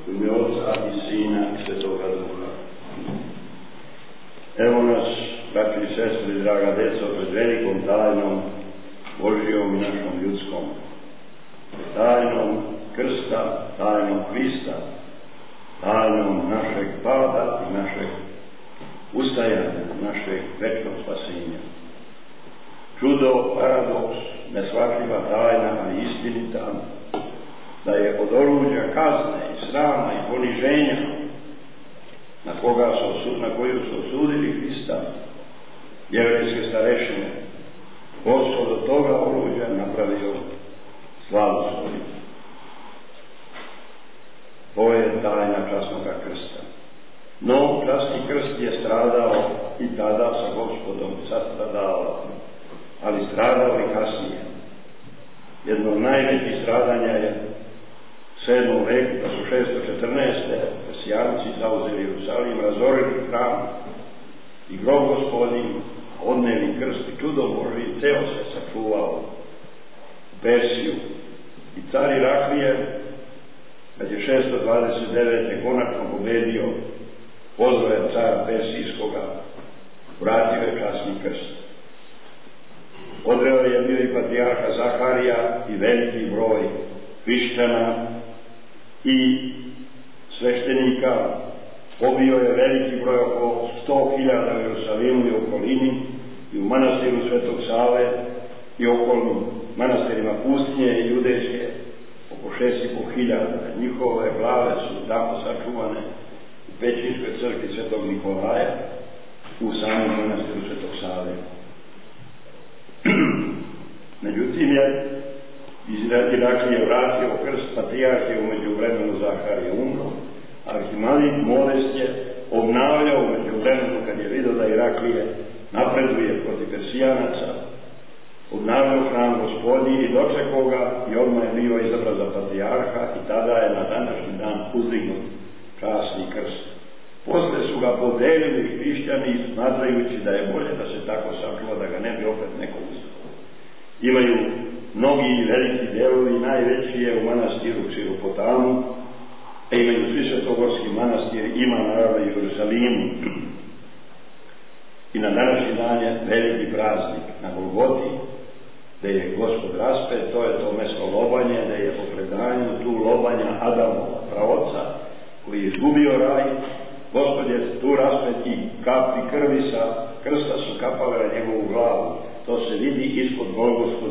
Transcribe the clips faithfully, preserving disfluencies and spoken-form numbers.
U ime Oca i Sina i Svetoga Duha. Evo nas, braći i sestri, draga deco, pred velikom tajnom Božijom i našom ljudskom. Tajnom krsta, tajnom Hrista, tajnom našeg pada i našeg ustajanja, našeg večnog spasenja. Čudo, paradoks, neshvatljiva tajna, ali istinita, da je od oruđa kazne i srama i poniženja na, koga su, na koju su osudili Hrista jevrejske starešine, Gospod od toga oruđa napravio slavu svoju. Ovo je tajna časnoga krsta. No, časni krst je stradao i tada sa Gospodom sastradao, ali stradao i kasnije. Jedno od najvećih stradanja je u sedmom veku, da su šesto četrnaeste. Persijanci zauzeli Jerusalim, razorili hram i grob Gospodin, odneli krst i čudo Božji, ceo se sačuvao u Persiju. I car Iraklije, kad je šesto dvadeset devete konačno pobedio, pozvao je cara Persijskoga, vratio je časni krst. Odreo je bio i patrijarha Zaharija i veliki broj hrišćana i sveštenika. Pobio je veliki broj, oko sto hiljada u Jerusalimu i okolini, i u manastiru Svetog Save i okolnim manastirima pustinje i judejske, oko šest i po hiljada. Njihove glave su tamo sačuvane u Pećinskoj crkvi Svetog Nikolaja, u samom manastiru Svetog Save. Međutim je iz Iraklije vratio krst, patrijarh je umeđu vremenu Zaharije umro, arhimalit Modest je obnavljao umeđu vremenu, kad je vidio da Iraklije napreduje protiv Persijanaca, obnavljao hram Gospodnji i dočekao ga i odmah je bio izabran za patrijarha i tada je na današnji dan uzdignut časni krst. Posle su ga podelili hrišćani, smatrajući da je bolje da se tako sačuva, da ga ne bi opet neko uzeo. Imaju mnogi veliki delovi, najveći je u manastiru Ksiropotamu, a imaju svi svetogorski manastiri, ima naravno i u Jerusalimu. I na današnji dan je veliki praznik na Golgoti, gde je Gospod raspet, to je to mesto lobanje, gde je po predanju tu lobanja Adamova praoca, koji je izgubio raj. Gospod je tu raspet i kapi krvi sa krsta su kapale na njegovu glavu. To se vidi ispod Golgotskog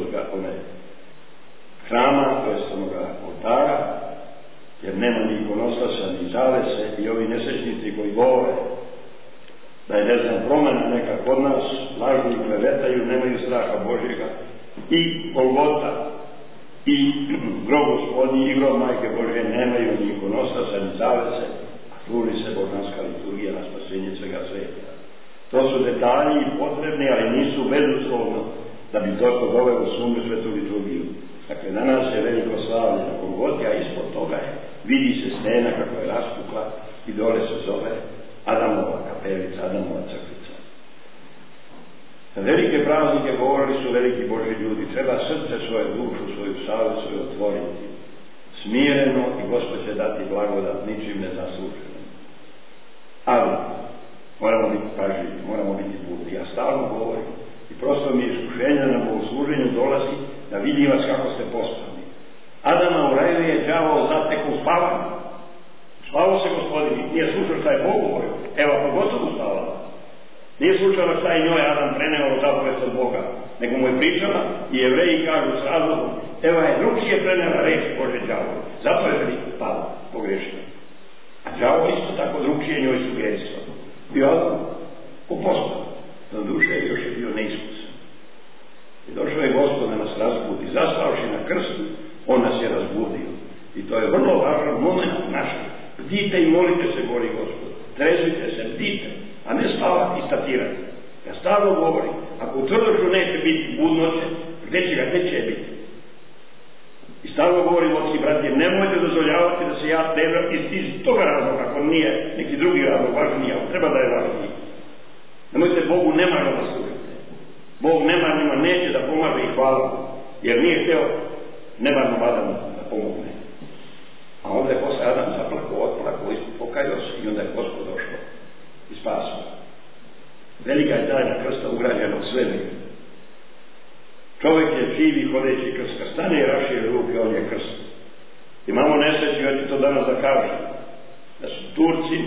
hrama, to je onoga oltara, jer nema ni ikonoslasa, ni zavese, i ovi nesrećnici koji govore da je, ne znam, promena neka kod nas, lažu i klevetaju, nemaju straha Božjega. I Golgota, i grob Gospodnji, i grob Majke Božje nemaju ni ikonoslasa, ni zavese, a služi se božanska liturgija na spasenje svega sveta. To su detalji potrebni, ali nisu bezuslovno da bi to doveo u sumnju svetu liturgiju. Dakle, danas je veliko slavlje na Golgoti, a ispod toga je, vidi se stena kako je raspukla i dole se zove Adamova kapelica, Adamova crkvica. Na velike praznike govorili su veliki Božji ljudi, treba srce svoje, dušu svoju, savest svoju otvoriti. Smireno, i Gospod će dati blagodat, ničim ne zasluženo. Ali moramo biti pažljivi, moramo biti budni. Ja stalno govorim i prosto mi iskušenja na bogosluženju dolazi da vidi vas kako ste postali. Adama u raju je đavao zatekao u spavanju. Spavao se Gospodin, nije slušao šta je Bog govorio. Evo, pogotovo spavala. Nije slušao šta je njoj Adam preneo zapovest od Boga, nego mu je pričala i Jevreji kažu s razlogom, evo je drugčije prenela reč Bože đavo. Zato je veliko pala, pogrešila. A đavo isto tako drugčije njoj sugerisao. Bio Adam u poslu, na duše još je bio neiskusan. I došao je Gospod da nas razbudi. Zastavši na krstu, on nas je razbudio. I to je vrlo važan moment naš. Bdite i molite se, govori Gospod. Trezujte se, bdite, a ne spavati i statirati. Ja stalno govorim, ako u tvrdošću neće biti budnoće, gde će ga, gde će biti? I stalno govorim, otci brati, nemojte dozvoljavati da se ja debram iz, iz toga razloga, ako nije neki drugi razlog važniji, ali treba da je važniji. Nemojte Bogu nemarno da služite. Bog nemarnima neće da pomaže i hvala, jer nije hteo nemarnom Adamu da pomogne. A onda je posle Adam zaplakao danas da kažem da su Turci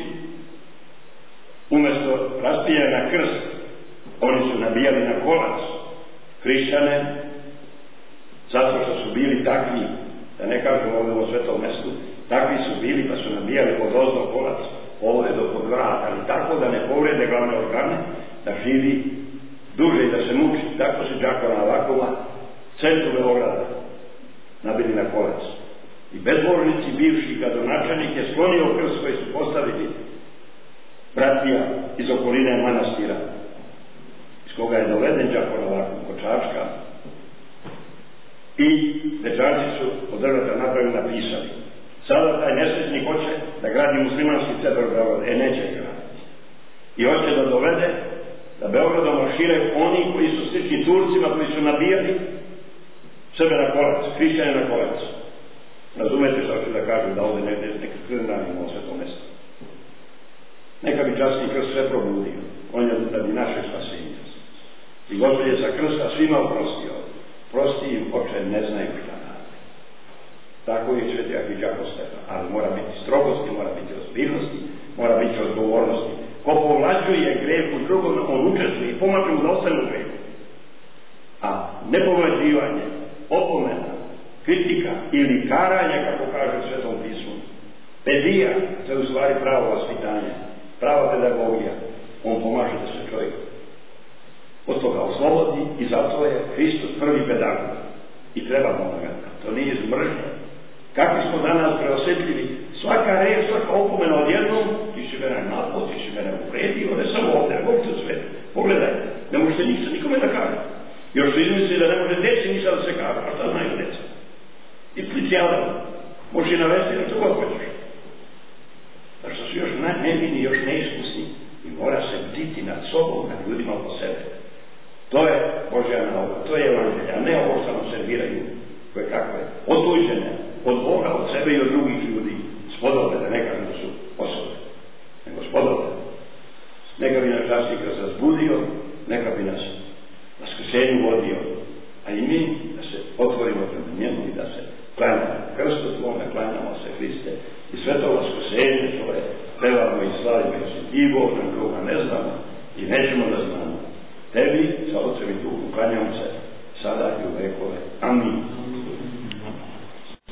umjesto raspijanja na krst, oni su nabijali na kolac hrišćane, zato što su bili takvi, da ne kažem ovdje u svetom mestu, takvi su bili pa su nabijali od ozdo kolac ovdje do pod vrata, ali tako da ne povrede glavne organe, da živi duže i da se muči. Tako se Đakona Vakova centru Beograda nabili na kolac. I bezbožnici bivši gradonačelnik je sklonio krst koji su postavili bratija iz okoline manastira, iz koga je doveden Đakona Vakov kod Čačka, i dečaci su od drveta napravili napisali. Sada taj nesretnik hoće da gradi muslimanski centar Beograd, e neće graditi. I hoće da dovede da Beogradom maršire oni koji su slični Turcima, koji su nabijali sebe na kolac, hrišćane na kolac. Razumete što ću da kažem, da ovdje ne neka krnanimo o svetom mjestu. Neka bi časni krst sve probudio, on je da bi naše spasenje. I Gospod je za krsta svima oprostio. Prosti im, oče, ne znaju šta rade. Tako je sveti Đako Stefan, ali mora biti strogosti, mora biti ozbiljnosti, mora biti odgovornosti. Ko povlađuje greh u drugom, on učestvuje i pomaže mu da ostane u grehu. A nepovlađivanje, opomena, kritika ili karanje, kako kaže u Svetom pismu, pedija, to je u stvari pravo vaspitanje, prava pedagogija, on pomaže da se čovjek od toga oslobodi i zato je Hristos prvi pedagog i treba pomagati. To nije iz mržnje. Kakvi smo danas preosjetljivi, svaka reč, svaka opomena odjednom, ti si mene napod, ti si mene uvredio, ne samo ovdje, nego ovdje sve. Pogledaj, ne možete ništa nikome da kaže. Još su izmislili da ne može deci ništa da se kaže, a šta znaju deca? I plicijadom, možeš i navesti na što god hoćeš. Da što su još nevini, još neiskusni i mora se bditi nad sobom, nad ljudima oko sebe. To je Božja nauka, to je evanđelje, a ne ovo što nam serviraju koje kakve. Otuđene od Boga, od sebe i od drugih ljudi. Spodobne, da ne kažem da su osobe, nego spodobne. Neka bi nas časnik razbudio, neka bi nas vaskrsenju vodio, a i mi da se otvorimo prema njemu i da se klanjamo krstu tvome, klanjamo se Hriste i sve to vaskrsenje svoje pevamo i slavimo i osjetljivo